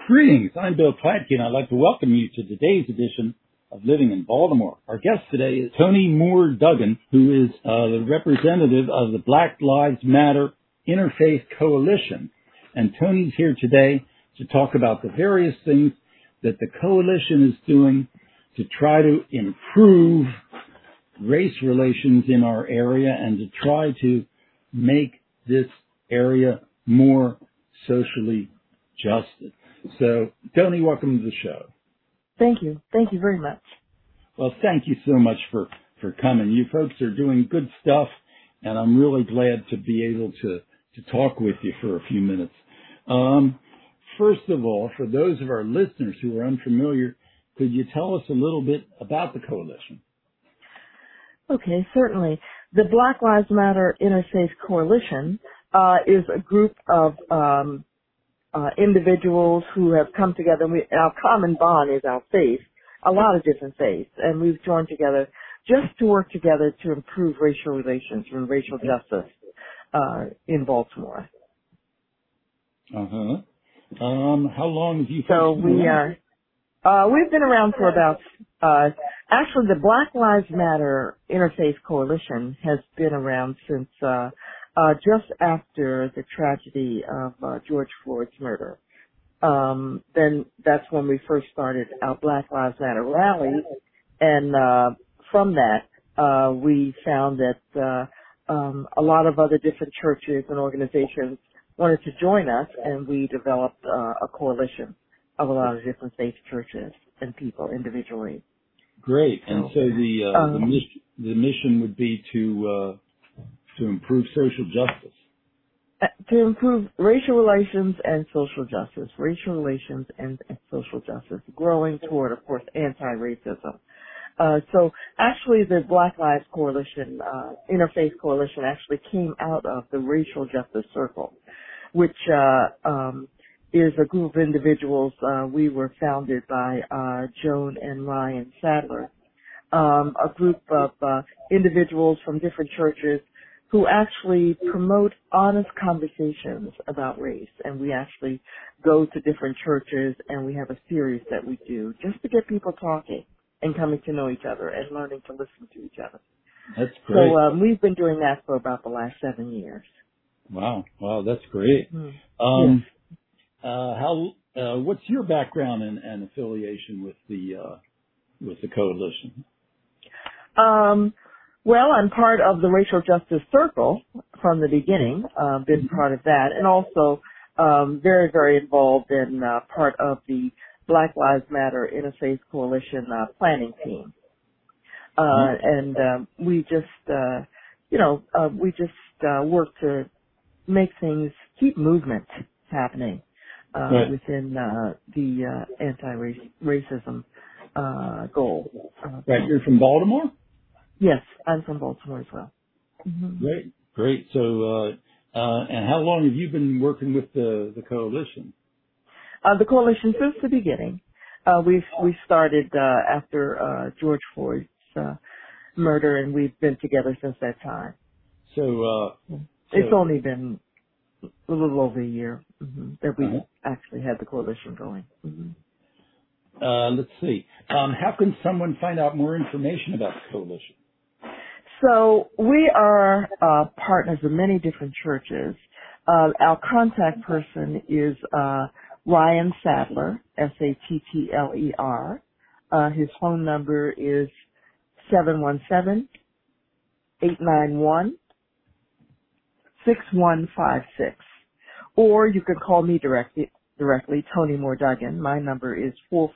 Greetings, I'm Bill Platke, and I'd like to welcome you to today's edition of Living in Baltimore. Our guest today is Tony Moore Duggan, who is the representative of the Black Lives Matter Interfaith Coalition. And Tony's here today to talk about the various things that the coalition is doing to try to improve race relations in our area and to try to make this area more socially just. So, Tony, welcome to the show. Thank you. Thank you very much. Well, thank you so much for coming. You folks are doing good stuff, and I'm really glad to be able to talk with you for a few minutes. First of all, for those of our listeners who are unfamiliar, could you tell us a little bit about the coalition? Okay, certainly. The Black Lives Matter Interfaith Coalition is a group of individuals who have come together. Our common bond is our faith, a lot of different faiths, and we've joined together just to work together to improve racial relations and racial justice in Baltimore. Uh-huh. How long have you folks been around? We've been around for about, actually the Black Lives Matter Interfaith Coalition has been around since just after the tragedy of George Floyd's murder. Then that's when we first started our Black Lives Matter rally, and from that we found that a lot of other different churches and organizations wanted to join us, and we developed a coalition of a lot of different faith churches and people individually. Great. And so the mission would be to improve social justice. To improve racial relations and social justice. Racial relations and social justice. Growing toward, of course, anti-racism. So actually the Black Lives Coalition, Interfaith Coalition actually came out of the Racial Justice Circle, which is a group of individuals. We were founded by Joan and Ryan Sadler, a group of individuals from different churches who actually promote honest conversations about race. And we actually go to different churches, and we have a series that we do just to get people talking and coming to know each other and learning to listen to each other. That's great. So we've been doing that for about the last 7 years. Wow, that's great. Yes. What's your background and affiliation with the coalition? Well, I'm part of the Racial Justice Circle from the beginning, been part of that, and also very, very involved in part of the Black Lives Matter Interfaith Coalition planning team. And we just, work to make things, keep movement happening within the anti-racism goal. Right, you're from Baltimore? Yes, I'm from Baltimore as well. Mm-hmm. Great. So, and how long have you been working with the coalition? The coalition since the beginning. We started after George Floyd's murder, and we've been together since that time. So it's only been a little over a year that we actually had the coalition going. Mm-hmm. Let's see. How can someone find out more information about the coalition? So we are partners of many different churches. Our contact person is Ryan Sadler, Sattler. His phone number is 717-891-6156. Or you can call me directly, Tony Moore Duggan. My number is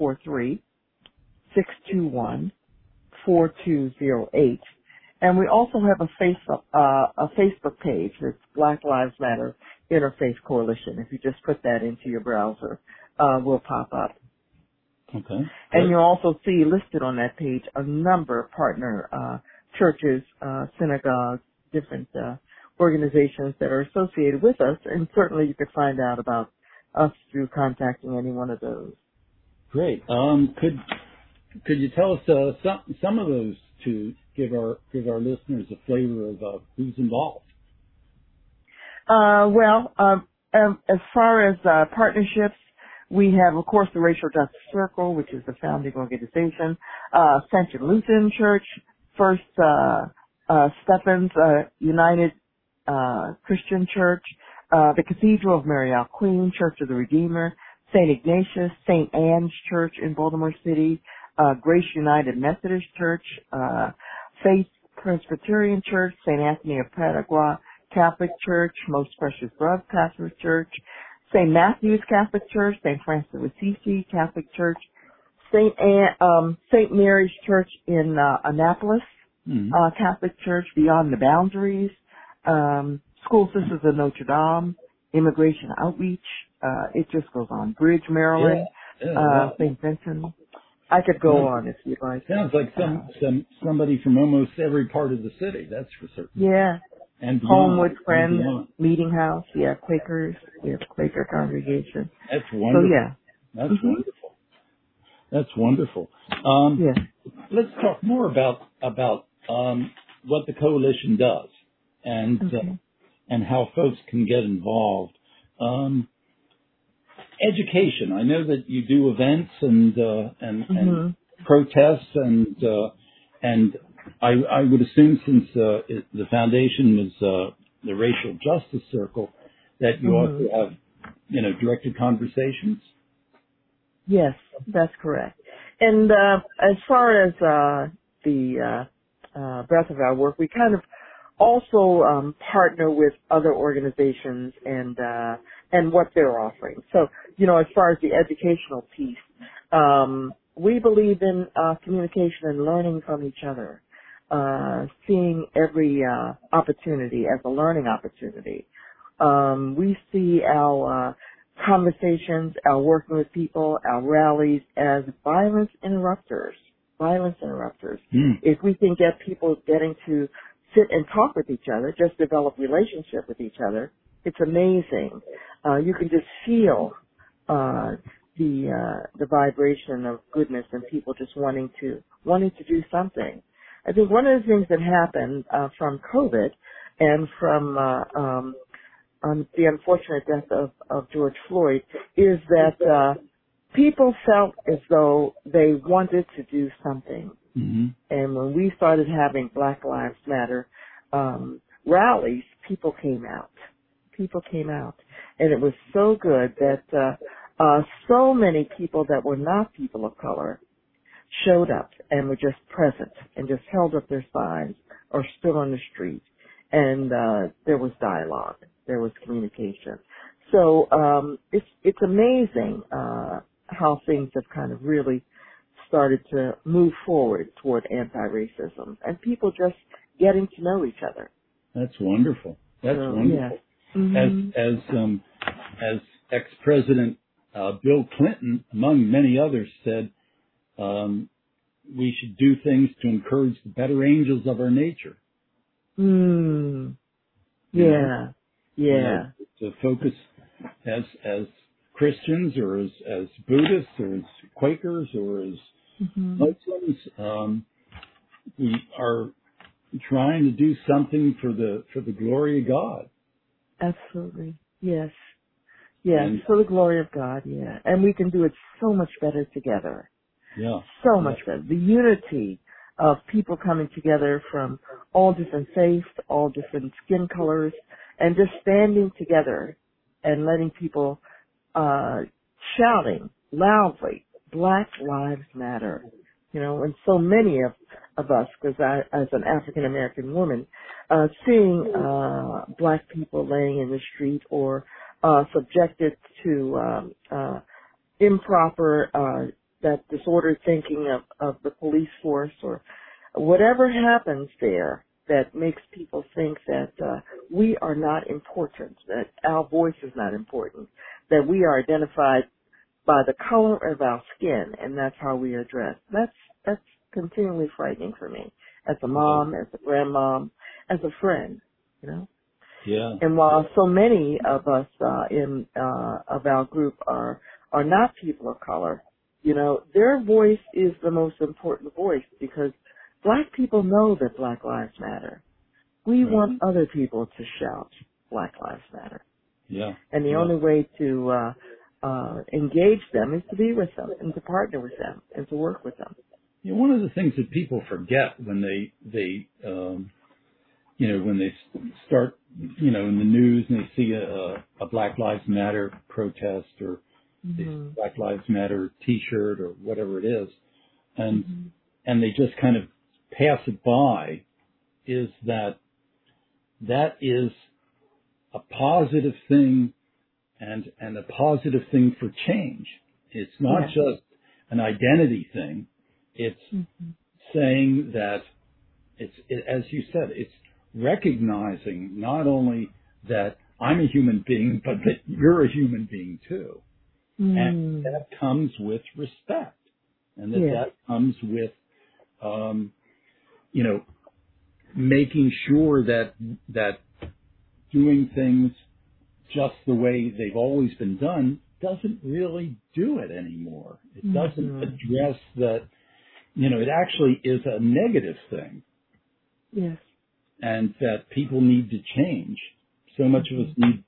443-621-4208. And we also have a Facebook page. It's Black Lives Matter Interfaith Coalition. If you just put that into your browser, will pop up. Okay. And you'll also see listed on that page a number of partner churches, synagogues, different organizations that are associated with us. And certainly you could find out about us through contacting any one of those. Great. Could you tell us some of those to give our listeners a flavor of who's involved? As far as partnerships, We have, of course, the Racial Justice Circle, which is the founding organization, Ascension Lutheran Church, First Stephens United Christian Church, the Cathedral of Mary Our Queen, Church of the Redeemer, St. Ignatius, St. Anne's Church in Baltimore City, Grace United Methodist Church, Faith Presbyterian Church, St. Anthony of Padua Catholic Church, Most Precious Blood Catholic Church, St. Matthew's Catholic Church, St. Francis of Assisi Catholic Church, St. Mary's Church in Annapolis, Catholic Church, Beyond the Boundaries, School Sisters of Notre Dame, Immigration Outreach, it just goes on. Bridge, Maryland, St. Vincent. I could go on if you'd like. Sounds like somebody from almost every part of the city, that's for certain. Yeah. And beyond, Homewood Friends, Meeting House, Quakers, we have Quaker congregation. That's wonderful. So, yeah. That's wonderful. That's wonderful. Let's talk more about what the coalition does and how folks can get involved. Education. I know that you do events and protests and I would assume since the foundation was the Racial Justice Circle that you also have directed conversations. Yes, that's correct. And as far as the breadth of our work, we kind of also partner with other organizations and what they're offering. So, as far as the educational piece, we believe in communication and learning from each other, seeing every opportunity as a learning opportunity. We see our conversations, our working with people, our rallies as violence interrupters. If we can get people getting to sit and talk with each other, just develop relationship with each other, it's amazing. You can just feel the vibration of goodness and people just wanting to do something. I think one of the things that happened from COVID and from the unfortunate death of George Floyd is that people felt as though they wanted to do something. And when we started having Black Lives Matter rallies, people came out. And it was so good that so many people that were not people of color showed up and were just present and just held up their signs or stood on the street. And there was dialogue. There was communication. So it's amazing how things have kind of really started to move forward toward anti-racism and people just getting to know each other. That's wonderful. That's wonderful. Yes. As ex-President Bill Clinton, among many others, said, we should do things to encourage the better angels of our nature. Yeah. To focus as Christians or as Buddhists or as Quakers or as Muslims, we are trying to do something for the glory of God. Absolutely. Yes. And for the glory of God, And we can do it so much better together. So much better. The unity of people coming together from all different faiths, all different skin colors, and just standing together and letting people shouting loudly, Black Lives Matter. And so many of us, because I, as an African American woman, seeing Black people laying in the street or subjected to improper, that disordered thinking of the police force or whatever happens there that makes people think that we are not important, that our voice is not important, that we are identified by the color of our skin, and that's how we are dressed. That's continually frightening for me as a mom, as a grandmom, as a friend, And while so many of us of our group are not people of color, their voice is the most important voice because Black people know that Black Lives Matter. We want other people to shout Black Lives Matter. And the only way to engage them is to be with them and to partner with them and to work with them. You know, one of the things that people forget when they when they start, in the news and they see a Black Lives Matter protest or the Black Lives Matter T-shirt or whatever it is, and they just kind of pass it by, is that is a positive thing and a positive thing for change. It's not just an identity thing. It's saying that as you said, it's recognizing not only that I'm a human being, but that you're a human being too. And that comes with respect. And that comes with, making sure that doing things just the way they've always been done doesn't really do it anymore. It doesn't address that, it actually is a negative thing. Yes. And that people need to change. So much of us need,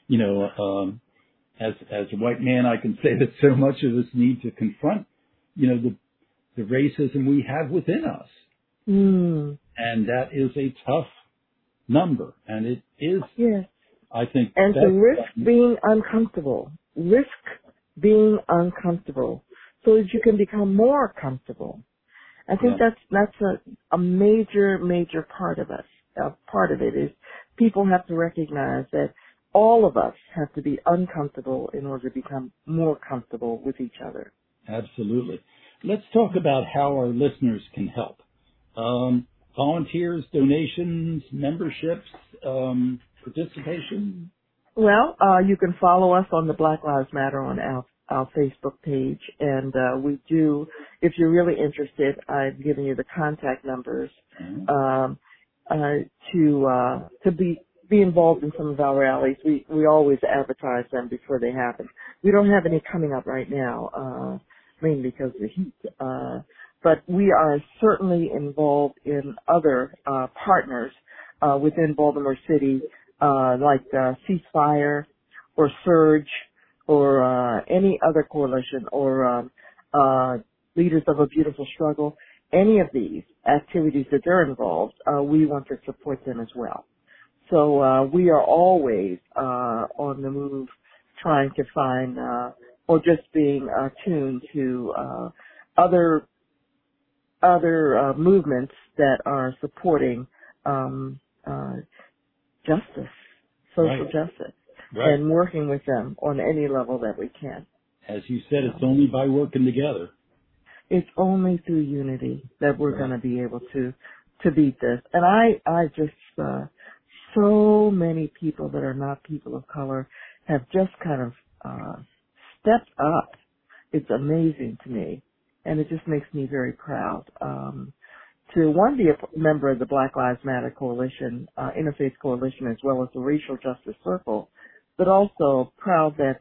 as a white man, I can say that so much of us need to confront, the racism we have within us. And that is a tough number. And it is, I think. And to risk being uncomfortable. Risk being uncomfortable so that you can become more comfortable. I think that's a major, major part of us. Part of it is people have to recognize that all of us have to be uncomfortable in order to become more comfortable with each other. Absolutely. Let's talk about how our listeners can help. Volunteers, donations, memberships, participation? Well, you can follow us on the Black Lives Matter on our Facebook page, and we do, if you're really interested, I've given you the contact numbers to be involved in some of our rallies. We always advertise them before they happen. We don't have any coming up right now, mainly because of the heat. But we are certainly involved in other partners within Baltimore City, like Ceasefire or Surge or any other coalition or Leaders of a Beautiful Struggle. Any of these activities that they're involved, we want to support them as well. So we are always on the move trying to find or just being attuned to other movements that are supporting justice, social justice, and working with them on any level that we can. As you said, it's only by working together. It's only through unity that we're going to be able to beat this. And I just, so many people that are not people of color have just kind of stepped up. It's amazing to me. And it just makes me very proud to, one, be a member of the Black Lives Matter Coalition, Interfaith Coalition, as well as the Racial Justice Circle, but also proud that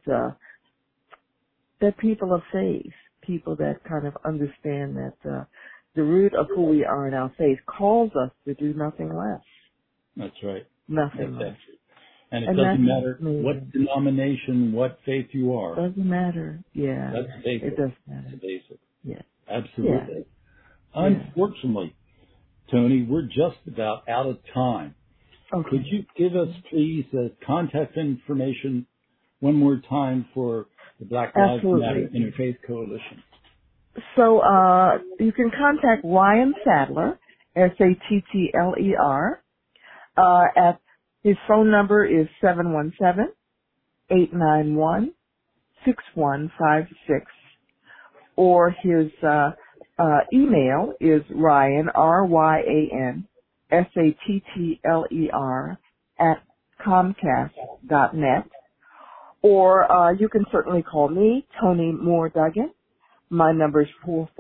people of faith, people that kind of understand that the root of who we are in our faith calls us to do nothing less. That's right. Nothing less. And it doesn't matter what denomination, what faith you are. Doesn't matter. Yeah. That's basic. It doesn't matter. It's basic. Yes. Absolutely. Yeah. Unfortunately, Toni, we're just about out of time. Okay. Could you give us, please, contact information one more time for the Black Lives Matter Interfaith Coalition? So you can contact Ryan Sattler, Sattler, at his phone number is 717-891-6156, or his email is Ryan, RYAN, SATTLER, at Comcast.net. Or you can certainly call me, Toni Moore Duggan. My number is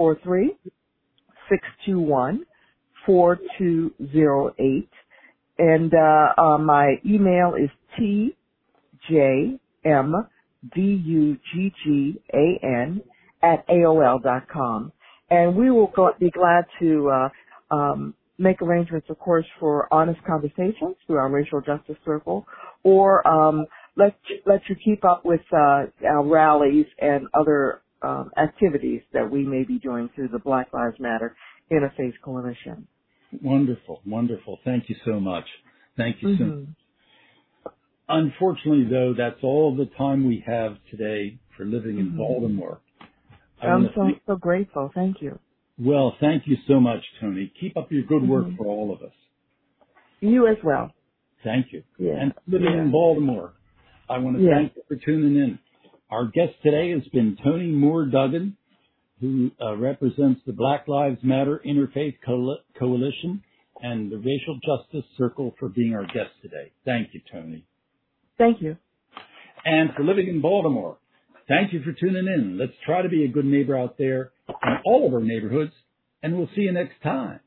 443-621-4208. And my email is tjmduggan@AOL.com. And we will be glad to make arrangements, of course, for honest conversations through our Racial Justice Circle, or let you keep up with our rallies and other activities that we may be doing through the Black Lives Matter Interfaith Coalition. Wonderful, wonderful. Thank you so much. Thank you so much. Unfortunately, though, that's all the time we have today for Living in Baltimore. I'm so grateful. Thank you. Well, thank you so much, Toni. Keep up your good work for all of us. You as well. Thank you. Yeah. And Living in Baltimore, I want to thank you for tuning in. Our guest today has been Toni Moore Duggan, who represents the Black Lives Matter Interfaith Coalition and the Racial Justice Circle, for being our guest today. Thank you, Toni. Thank you. And for Living in Baltimore, thank you for tuning in. Let's try to be a good neighbor out there in all of our neighborhoods, and we'll see you next time.